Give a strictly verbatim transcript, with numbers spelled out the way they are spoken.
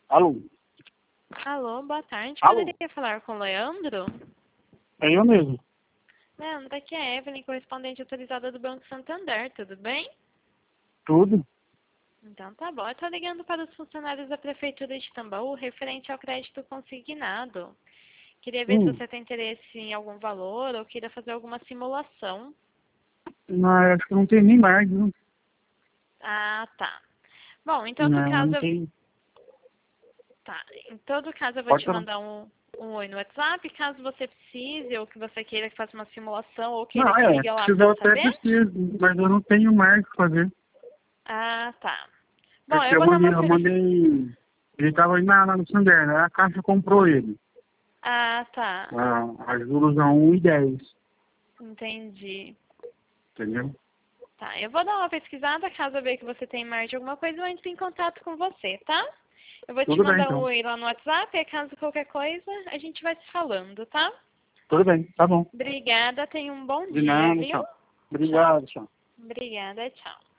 Alô? Alô, boa tarde. Alô? Poderia falar com o Leandro? É eu mesmo. Leandro, aqui é a Evelyn, correspondente autorizada do Banco Santander, tudo bem? Tudo? Então tá bom. Eu tô ligando para os funcionários da Prefeitura de Tambaú referente ao crédito consignado. Queria ver se Hum. você tem interesse em algum valor ou queira fazer alguma simulação. Mas acho que não tem nem mais, viu? Ah, tá. Bom, em todo Não, caso, não eu... tem. tá. Em todo caso, eu vou Pode te falar. mandar um, um oi no WhatsApp, caso você precise ou que você queira que faça uma simulação ou queira Não, que é, ligue lá precisar para até saber. preciso, mas eu não tenho mais o que fazer. Ah, tá. Bom, Porque eu eu vou dar mandei, uma eu verificada. mandei. Ele estava aí na, na no Santander, né? A Caixa comprou ele. Ah, tá. A, a juros a um e dez, Entendi. entendeu? Tá, eu vou dar uma pesquisada, caso eu ver que você tem mais de alguma coisa, eu entro em contato com você, tá? Eu vou te Tudo bem, mandar um então. oi lá no WhatsApp, e caso qualquer coisa, a gente vai se falando, tá? Tudo bem, tá bom. Obrigada, tenha um bom De dia, nada, viu? tchau. Tchau. Obrigado, tchau. Obrigada, tchau.